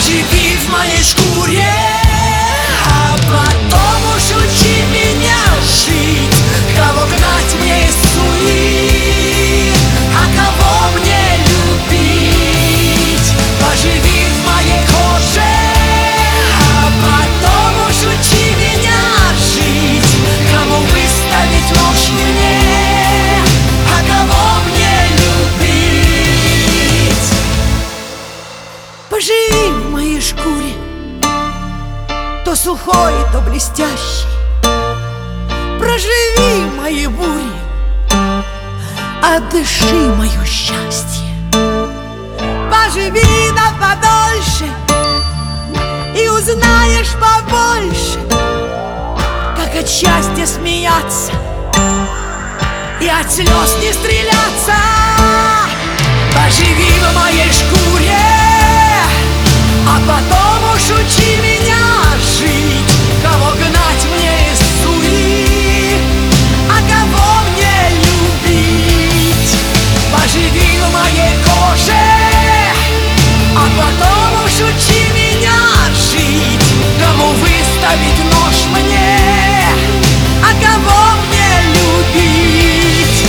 Поживи в моей шкуре, а потом уж учи меня жить. Кого гнать мне из суи, а кого мне любить. Поживи в моей коже, а потом уж учи меня жить. Кому выставить ложь мне, а кого мне любить. Поживи в моей шкуре, то сухой, то блестящий. Проживи мои бури, отдыши мое счастье. Поживи да подольше, и узнаешь побольше, как от счастья смеяться и от слез не стреляться. Поживи в моей шкуре, а потом уж учи меня жить. Кого гнать мне из суи, а кого мне любить. Поживи в моей коже, а потом уж учи меня жить. Кому выставить нож мне, а кого мне любить.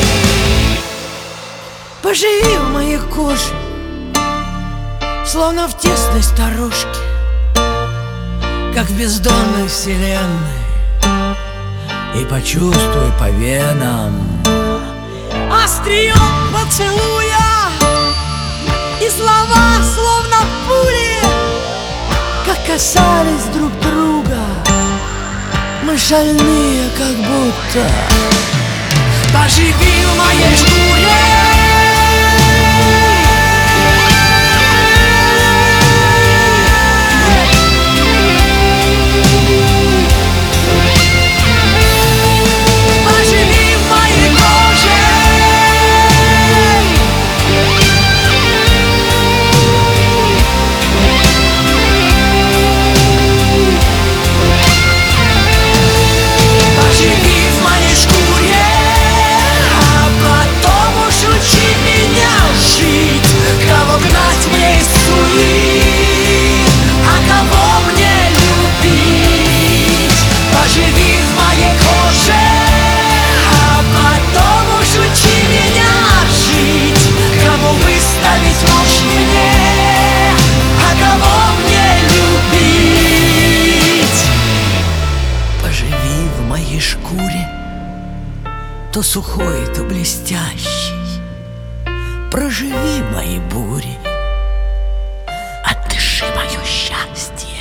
Поживи в моей коже, словно в тесной сторожке, как в бездонной вселенной, и почувствуй по венам острием поцелуя, и слова, словно пули, как касались друг друга. Мы шальные, как будто. Поживи в моей шкуре, то сухой, то блестящий. Проживи мои бури, отдыши мое счастье.